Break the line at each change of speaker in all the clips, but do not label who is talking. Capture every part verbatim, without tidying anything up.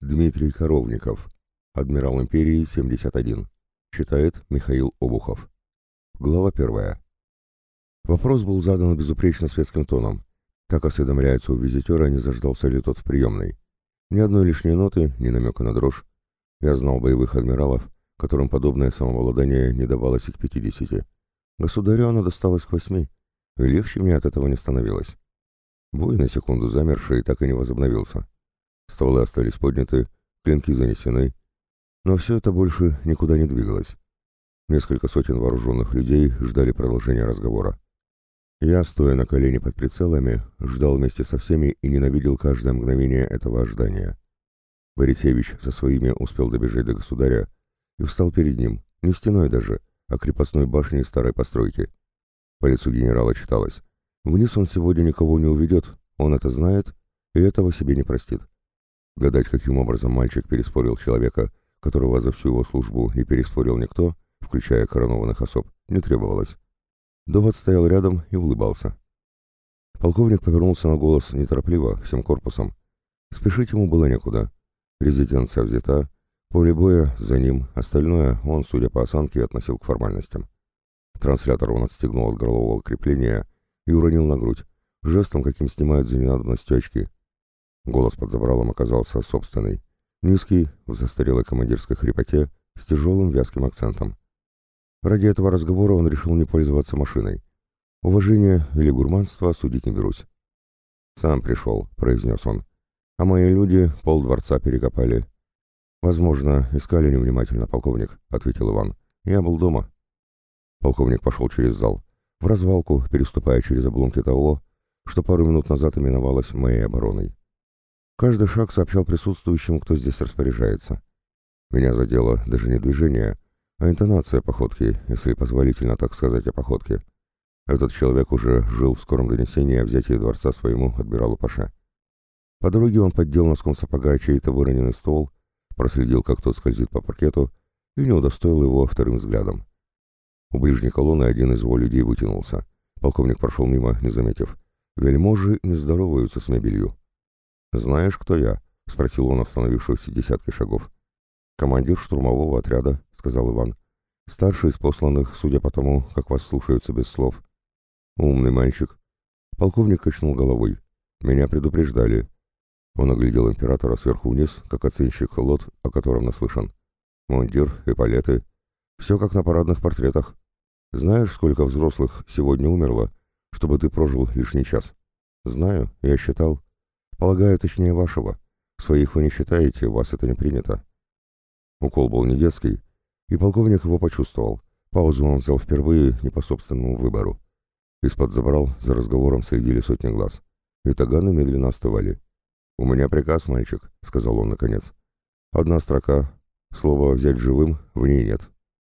Дмитрий Коровников. Адмирал империи семьдесят один. Читает Михаил Обухов. Глава первая. Вопрос был задан безупречно светским тоном. Так осведомляется у визитера, не заждался ли тот в приемной. Ни одной лишней ноты, ни намека на дрожь. Я знал боевых адмиралов, которым подобное самообладание не давалось и к пятидесяти. Государю оно досталось к восьми, и легче мне от этого не становилось. Бой, на секунду замерший, так и не возобновился. Стволы остались подняты, клинки занесены, но все это больше никуда не двигалось. Несколько сотен вооруженных людей ждали продолжения разговора. Я, стоя на колене под прицелами, ждал вместе со всеми и ненавидел каждое мгновение этого ожидания. Борисевич со своими успел добежать до государя и встал перед ним, не стеной даже, а крепостной башней старой постройки. По лицу генерала читалось: вниз он сегодня никого не уведет, он это знает и этого себе не простит. Гадать, каким образом мальчик переспорил человека, которого за всю его службу не переспорил никто, включая коронованных особ, не требовалось. Довод стоял рядом и улыбался. Полковник повернулся на голос неторопливо, всем корпусом. Спешить ему было некуда. Резиденция взята, поле боя за ним, остальное он, судя по осанке, относил к формальностям. Транслятор он отстегнул от горлового крепления и уронил на грудь, жестом, каким снимают за ненадобностью очки. Голос под забралом оказался собственный, низкий, в застарелой командирской хрипоте, с тяжелым вязким акцентом. Ради этого разговора он решил не пользоваться машиной. Уважение или гурманство судить не берусь. «Сам пришел», — произнес он. «А мои люди полдворца перекопали». «Возможно, искали невнимательно, полковник», — ответил Иван. «Я был дома». Полковник пошел через зал, в развалку, переступая через обломки того, что пару минут назад именовалось моей обороной. Каждый шаг сообщал присутствующим, кто здесь распоряжается. Меня задело даже не движение, а интонация походки, если позволительно так сказать о походке. Этот человек уже жил в скором донесении о взятии дворца своему адмиралу Паше. По дороге он поддел носком сапога чей-то выроненный ствол, проследил, как тот скользит по паркету, и не удостоил его вторым взглядом. У ближней колонны один из его людей вытянулся. Полковник прошел мимо, не заметив. Вельможи не здороваются с мебелью. «Знаешь, кто я?» — спросил он, остановившись в десятке шагов. «Командир штурмового отряда», — сказал Иван. «Старший из посланных, судя по тому, как вас слушаются без слов». «Умный мальчик». Полковник качнул головой. «Меня предупреждали». Он оглядел императора сверху вниз, как оценщик лот, о котором наслышан. «Мундир, эполеты. Все как на парадных портретах. Знаешь, сколько взрослых сегодня умерло, чтобы ты прожил лишний час?» «Знаю, я считал. Полагаю, точнее вашего. Своих вы не считаете, у вас это не принято». Укол был не детский, и полковник его почувствовал. Паузу он взял впервые, не по собственному выбору. Из-под забрал, за разговором следили сотни глаз. И таганы медленно остывали. «У меня приказ, мальчик», — сказал он наконец. «Одна строка. Слово «взять живым» в ней нет».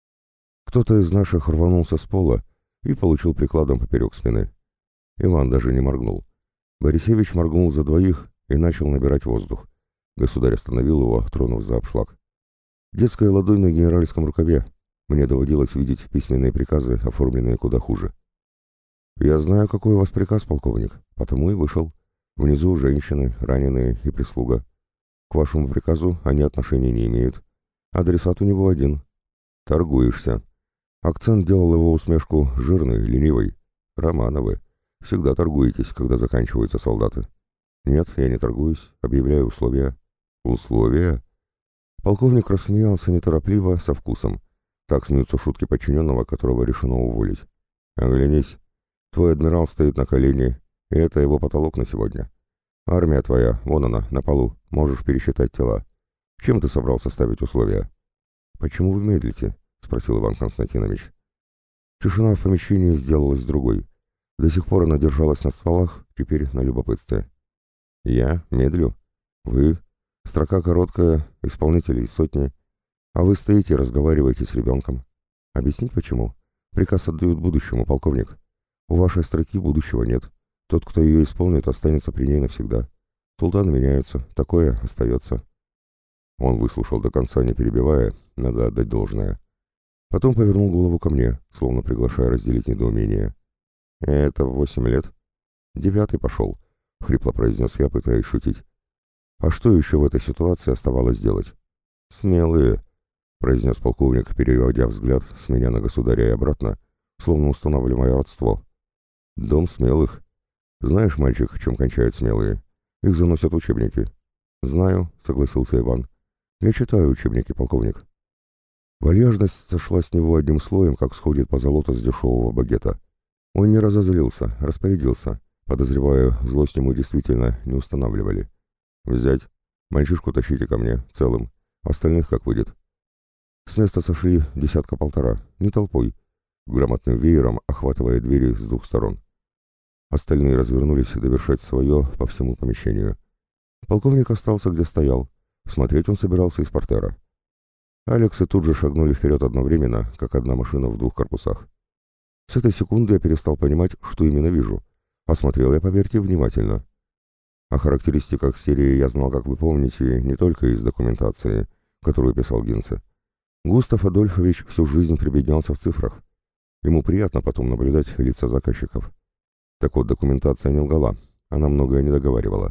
Кто-то из наших рванулся с пола и получил прикладом поперек спины. Иван даже не моргнул. Борисевич моргнул за двоих и начал набирать воздух. Государь остановил его, тронув за обшлаг. Детская ладонь на генеральском рукаве. Мне доводилось видеть письменные приказы, оформленные куда хуже. «Я знаю, какой у вас приказ, полковник, потому и вышел. Внизу женщины, раненые и прислуга. К вашему приказу они отношения не имеют. Адресат у него один. Торгуешься». Акцент делал его усмешку жирной, ленивой. «Романовы. Всегда торгуетесь, когда заканчиваются солдаты». «Нет, я не торгуюсь. Объявляю условия». «Условия?» Полковник рассмеялся неторопливо, со вкусом. Так смеются шутки подчиненного, которого решено уволить. «Оглянись. Твой адмирал стоит на колене, и это его потолок на сегодня. Армия твоя, вон она, на полу. Можешь пересчитать тела. Чем ты собрался ставить условия?» «Почему вы медлите?» — спросил Иван Константинович. Тишина в помещении сделалась другой. До сих пор она держалась на стволах, теперь на любопытстве. «Я? Медлю? Вы? Строка короткая, исполнителей сотни. А вы стоите и разговариваете с ребенком. Объяснить почему? Приказ отдают будущему, полковник. У вашей строки будущего нет. Тот, кто ее исполнит, останется при ней навсегда. Султаны меняются, такое остается». Он выслушал до конца, не перебивая, надо отдать должное. Потом повернул голову ко мне, словно приглашая разделить недоумение. «Это в восемь лет?» «Девятый пошел», — хрипло произнес я, пытаясь шутить. А что еще в этой ситуации оставалось делать? «Смелые», — произнес полковник, переводя взгляд с меня на государя и обратно, словно устанавливая родство. «Дом смелых. Знаешь, мальчик, чем кончают смелые? Их заносят учебники». «Знаю», — согласился Иван. «Я читаю учебники, полковник». Вальяжность сошла с него одним слоем, как сходит позолота с дешевого багета. Он не разозлился, распорядился. Подозреваю, злость ему действительно не устанавливали. «Взять. Мальчишку тащите ко мне, целым. Остальных как выйдет». С места сошли десятка-полтора, не толпой, грамотным веером охватывая двери с двух сторон. Остальные развернулись довершать свое по всему помещению. Полковник остался, где стоял. Смотреть он собирался из портера. Алекс и тут же шагнули вперед одновременно, как одна машина в двух корпусах. С этой секунды я перестал понимать, что именно вижу. Осмотрел я, поверьте, внимательно. О характеристиках серии я знал, как вы помните, не только из документации, которую писал Гинце. Густав Адольфович всю жизнь прибеднялся в цифрах. Ему приятно потом наблюдать лица заказчиков. Так вот, документация не лгала, она многое не договаривала.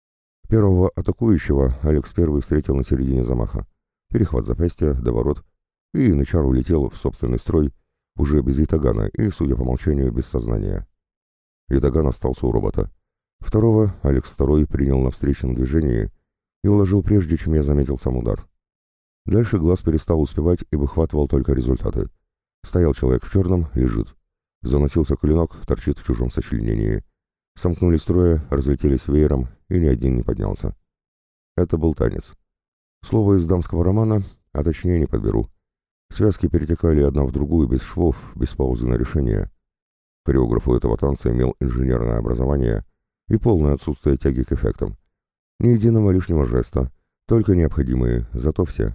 Первого атакующего Алекс первый встретил на середине замаха. Перехват запястья, доворот, и Янычар улетел в собственный строй, уже без ятагана и, судя по молчанию, без сознания. Ятаган остался у робота. Второго Алекс второй принял на встречном движении и уложил прежде, чем я заметил сам удар. Дальше глаз перестал успевать и выхватывал только результаты. Стоял человек в черном, лежит. Заносился клинок, торчит в чужом сочленении. Сомкнулись трое, разлетелись веером, и ни один не поднялся. Это был танец. Слово из дамского романа, а точнее не подберу. Связки перетекали одна в другую без швов, без паузы на решение. Хореограф у этого танца имел инженерное образование и полное отсутствие тяги к эффектам. Ни единого лишнего жеста, только необходимые, зато все.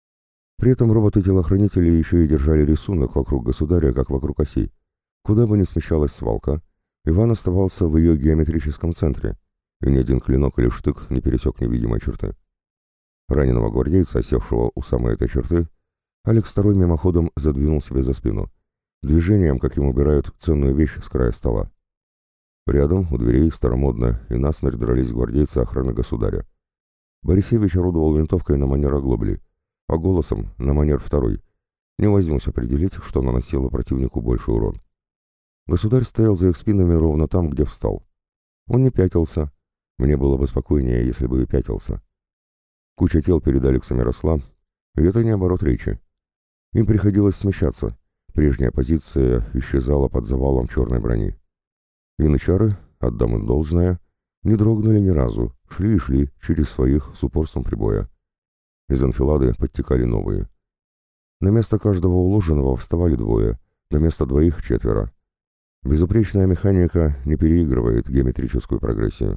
При этом роботы-телохранители еще и держали рисунок вокруг государя, как вокруг оси. Куда бы ни смещалась свалка, Иван оставался в ее геометрическом центре, и ни один клинок или штык не пересек невидимой черты. Раненого гвардейца, севшего у самой этой черты, Алекс второй мимоходом задвинул себе за спину, движением, как им убирают ценную вещь с края стола. Рядом, у дверей, старомодно и насмерть дрались гвардейцы охраны государя. Борисевич орудовал винтовкой на манер оглобли, а голосом на манер второй. Не возьмусь определить, что наносило противнику больший урон. Государь стоял за их спинами ровно там, где встал. Он не пятился. Мне было бы спокойнее, если бы и пятился. Куча тел перед Алексом росла, и это не оборот речи. Им приходилось смещаться. Прежняя позиция исчезала под завалом черной брони. Янычары, отдам им должное, не дрогнули ни разу, шли и шли через своих с упорством прибоя. Из анфилады подтекали новые. На место каждого уложенного вставали двое, на место двоих четверо. Безупречная механика не переигрывает геометрическую прогрессию.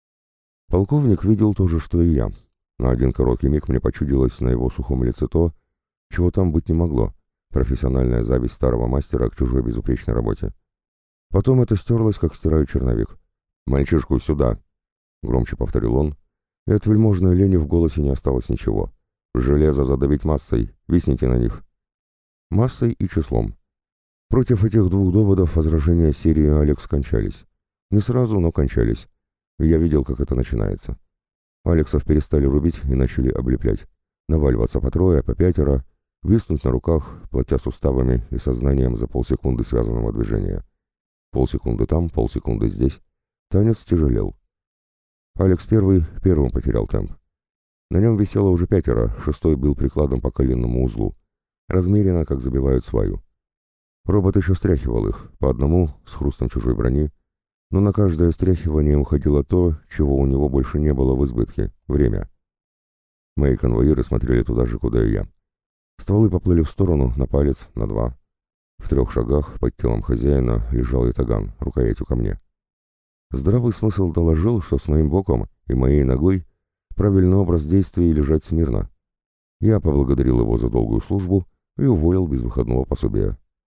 Полковник видел то же, что и я. На один короткий миг мне почудилось на его сухом лице то, чего там быть не могло, профессиональная зависть старого мастера к чужой безупречной работе. Потом это стерлось, как стирают черновик. «Мальчишку сюда!» — громче повторил он, и от вельможной лени в голосе не осталось ничего. «Железо задавить массой, висните на них». Массой и числом. Против этих двух доводов возражения серии Алекс кончались. Не сразу, но кончались. Я видел, как это начинается. Алексов перестали рубить и начали облеплять. Наваливаться по трое, по пятеро, виснуть на руках, платя суставами и сознанием за полсекунды связанного движения. Полсекунды там, полсекунды здесь. Танец тяжелел. Алекс первый первым потерял темп. На нем висело уже пятеро, шестой был прикладом по коленному узлу. Размеренно, как забивают сваю. Робот еще стряхивал их, по одному, с хрустом чужой брони, но на каждое стряхивание уходило то, чего у него больше не было в избытке — время. Мои конвоиры смотрели туда же, куда и я. Стволы поплыли в сторону, на палец, на два. В трех шагах под телом хозяина лежал ятаган, рукоятью ко мне. Здравый смысл доложил, что с моим боком и моей ногой правильный образ действия — лежать смирно. Я поблагодарил его за долгую службу и уволил без выходного пособия.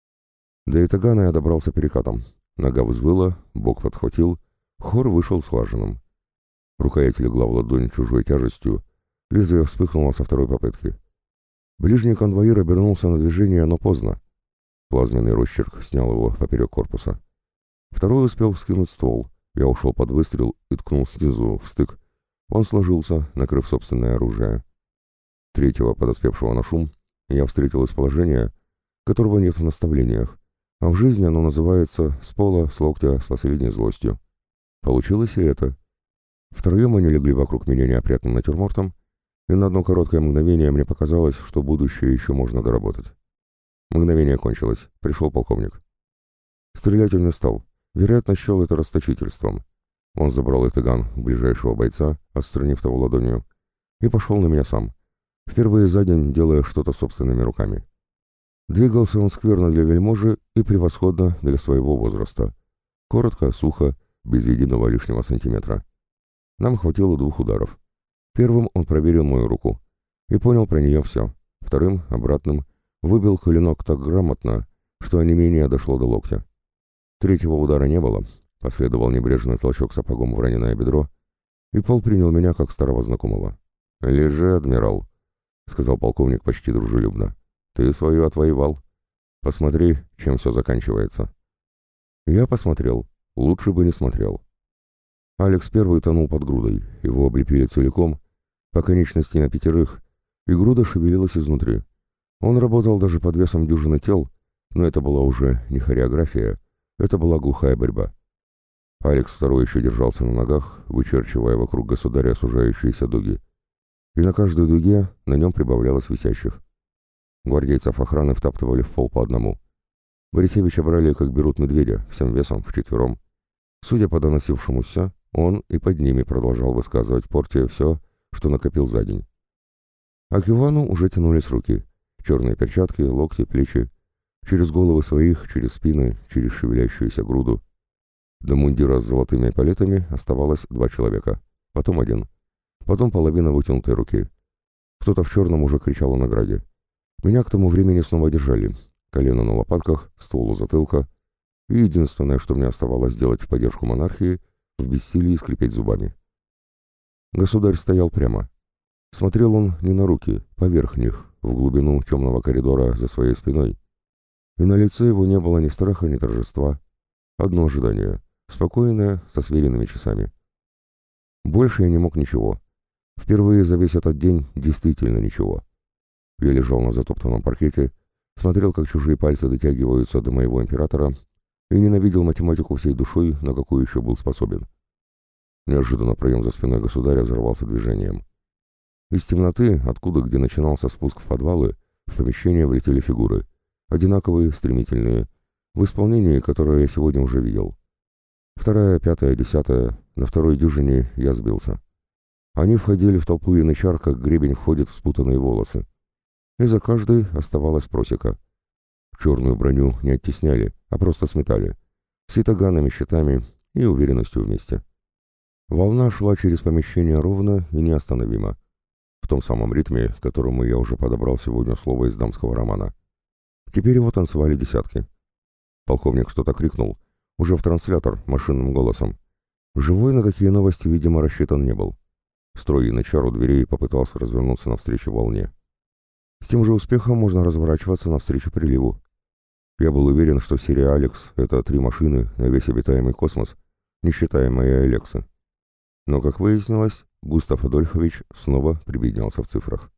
До ятагана я добрался перекатом. Нога взвыла, бок подхватил, хор вышел слаженным. Рукоять легла в ладонь чужой тяжестью, лезвие вспыхнуло со второй попытки. Ближний конвоир обернулся на движение, но поздно. Плазменный росчерк снял его поперек корпуса. Второй успел вскинуть ствол. Я ушел под выстрел и ткнул снизу в стык. Он сложился, накрыв собственное оружие. Третьего, подоспевшего на шум, я встретил из положения, которого нет в наставлениях, а в жизни оно называется «с пола, с локтя, с последней злостью». Получилось и это. Втроем они легли вокруг меня неопрятным натюрмортом, и на одно короткое мгновение мне показалось, что будущее еще можно доработать. Мгновение кончилось. Пришел полковник. Стрелять он не стал. Вероятно, счел это расточительством. Он забрал этаган у ближайшего бойца, отстранив того ладонью, и пошел на меня сам, впервые за день делая что-то собственными руками. Двигался он скверно для вельможи и превосходно для своего возраста. Коротко, сухо, без единого лишнего сантиметра. Нам хватило двух ударов. Первым он проверил мою руку и понял про нее все. Вторым, обратным, выбил клинок так грамотно, что онемение дошло до локтя. Третьего удара не было. Последовал небрежный толчок сапогом в раненое бедро, и Пол принял меня как старого знакомого. «Лежи, адмирал», — сказал полковник почти дружелюбно. «Ты свою отвоевал. Посмотри, чем все заканчивается». Я посмотрел. Лучше бы не смотрел. Алекс первый тонул под грудой. Его облепили целиком, по конечности на пятерых, и груда шевелилась изнутри. Он работал даже под весом дюжины тел, но это была уже не хореография, это была глухая борьба. Алекс второй еще держался на ногах, вычерчивая вокруг государя сужающиеся дуги. И на каждой дуге на нем прибавлялось висящих. Гвардейцев охраны втаптывали в пол по одному. Борисевича брали, как берут медведя, всем весом, вчетвером. Судя по доносившемуся, он и под ними продолжал высказывать Порте все, что накопил за день. А к Ивану уже тянулись руки. Черные перчатки, локти, плечи. Через головы своих, через спины, через шевелящуюся груду. До мундира с золотыми эполетами оставалось два человека. Потом один. Потом половина вытянутой руки. Кто-то в черном уже кричал о награде. Меня к тому времени снова держали. Колено на лопатках, ствол у затылка. И единственное, что мне оставалось сделать в поддержку монархии, в бессилии скрипеть зубами. Государь стоял прямо. Смотрел он не на руки, поверх них, в глубину темного коридора за своей спиной. И на лице его не было ни страха, ни торжества. Одно ожидание, спокойное, со сверенными часами. Больше я не мог ничего. Впервые за весь этот день действительно ничего. Я лежал на затоптанном паркете, смотрел, как чужие пальцы дотягиваются до моего императора, и ненавидел математику всей душой, на какую еще был способен. Неожиданно проем за спиной государя взорвался движением. Из темноты, откуда где начинался спуск в подвалы, в помещение влетели фигуры. Одинаковые, стремительные, в исполнении, которое я сегодня уже видел. Вторая, пятая, десятая, на второй дюжине я сбился. Они входили в толпу янычар, как гребень входит в спутанные волосы. И за каждой оставалась просека. Черную броню не оттесняли, а просто сметали. С ятаганами, щитами и уверенностью вместе. Волна шла через помещение ровно и неостановимо. В том самом ритме, к которому я уже подобрал сегодня слово из дамского романа. Теперь его танцевали десятки. Полковник что-то крикнул, уже в транслятор, машинным голосом. Живой на такие новости, видимо, рассчитан не был. Строй янычар у дверей попытался развернуться навстречу волне. С тем же успехом можно разворачиваться навстречу приливу. Я был уверен, что серия «Алекс» — это три машины на весь обитаемый космос, не считая моей «Алексы». Но, как выяснилось, Густав Адольфович снова прибеднялся в цифрах.